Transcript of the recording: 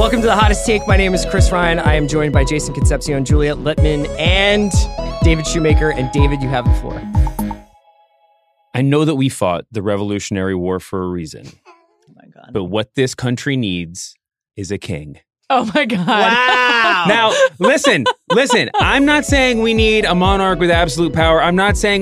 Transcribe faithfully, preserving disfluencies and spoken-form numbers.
Welcome to The Hottest Take. My name is Chris Ryan. I am joined by Jason Concepcion, Juliet Littman, and David Shoemaker. And David, you have the floor. I know that we fought the Revolutionary War for a reason. Oh my God. But what this country needs is a king. Oh my God. Wow. Now, listen, listen. I'm not saying we need a monarch with absolute power. I'm not saying